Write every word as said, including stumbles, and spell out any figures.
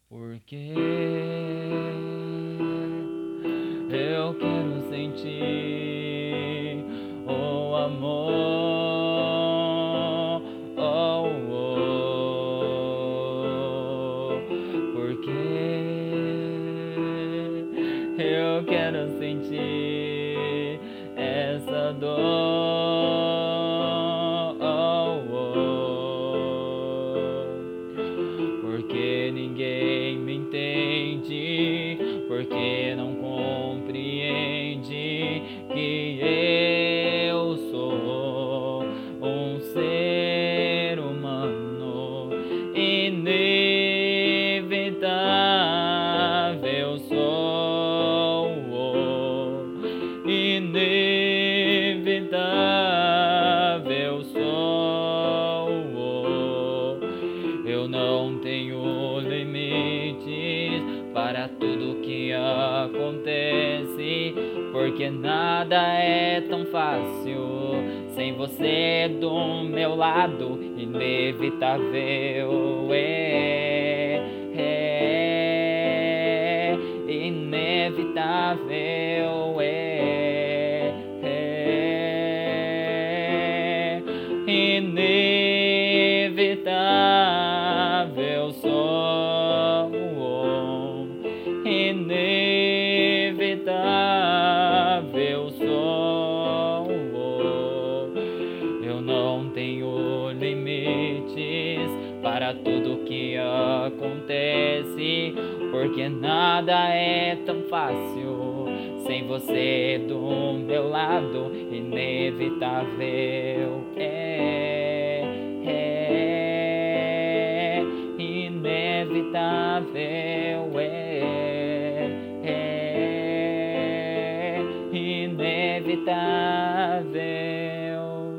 Porque eu quero sentir o amor, oh, oh. Porque eu quero sentir essa dor, oh, oh. Porque ninguém me entende, porque não compreende que eu sou um ser humano inevitável, sou inevitável, sou. Eu não tenho limites para tudo que acontece, porque nada é tão fácil sem você do meu lado. Inevitável, é, é inevitável, é, é inevitável, sou inevitável, sou. Eu não tenho limites para tudo que acontece, porque nada é tão fácil sem você do meu lado. Inevitável, é, é inevitável, é, é inevitável.